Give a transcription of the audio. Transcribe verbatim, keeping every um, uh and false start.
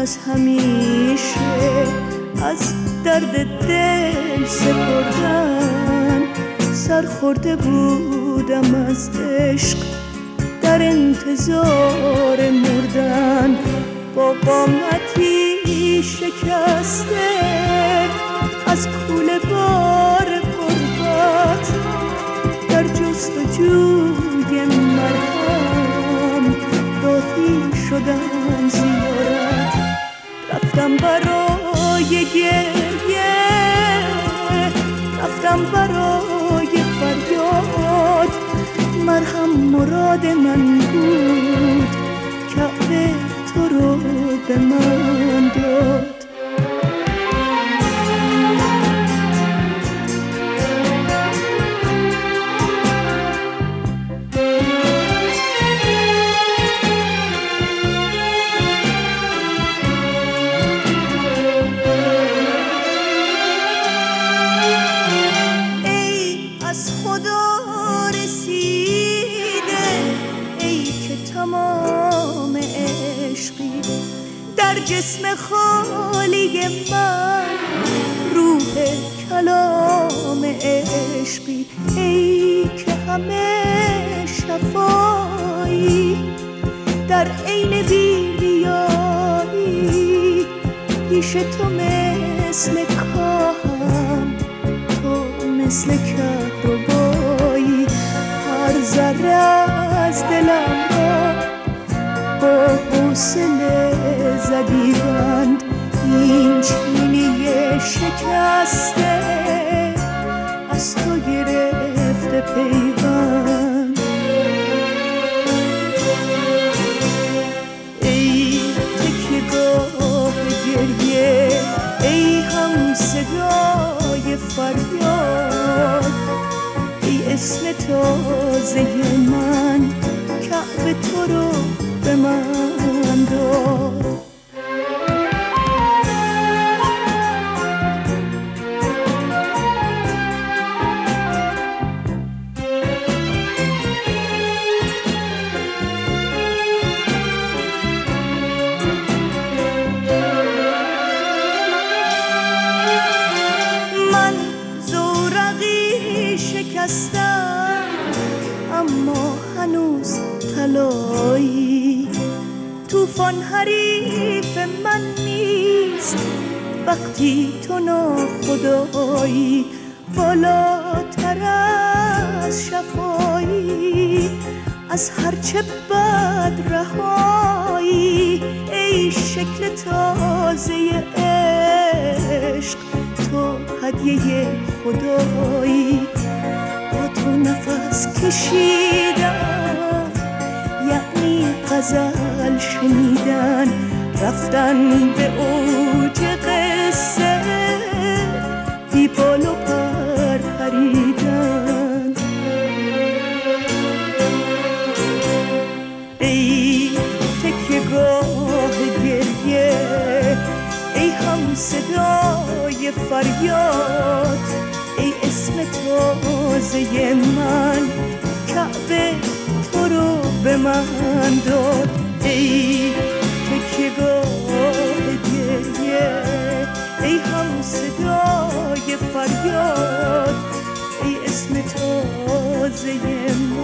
از همیشه از درد دل سپردن سرخورده بودم از عشق در انتظار مردن با قامتی شکسته از کوله بار غربت در جستجوی مرهم راهی شدم زیارت رفتم برای گریه رفتم برای فریاد مرهم مراد من بود کعبه تو رو به من داد جسم خالی من روح کلام عشقی ای که همه شفایی در عین بی‌ریایی پیش تو مثل کاهم تو مثل کهربایی هر ذره از دلم را با حوصله زدی بند این چینی شکسته از تو گرفته پیوند ای تکیه‌گاه گریه ای هم صدای فریاد ای اسم تازه من کعبه تو رو به من داد من زورقی شکستم اما هنوز طلایی طوفان حریف من نیست وقتی تو ناخدایی بالاتر از شفایی از هرچه بد رهایی ای شکل تازه عشق تو هدیه خدایی با تو نفس کشیدم یعنی غزل شنیدن رفتن به اوج قصه بی بال و پر پریدن ای تکیه‌گاه گریه ای هم صدای فریاد ای اسم تازه من کعبه تو رو به من داد ای تکیه‌گاه گریه ای هم صدای فریاد ای اسم تازه من